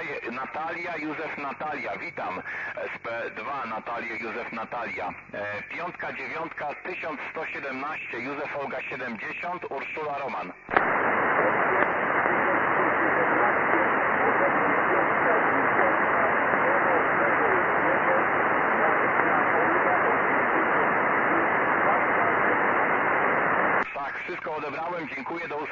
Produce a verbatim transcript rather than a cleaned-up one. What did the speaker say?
Tutaj Natalia, Józef, Natalia. Witam. S P dwa Natalia, Józef, Natalia. E, piątka, dziewiątka, tysiąc sto siedemnaście, Józef, Olga siedemdziesiąt, Urszula, Roman. Tak, wszystko odebrałem. Dziękuję. Do usłyszenia.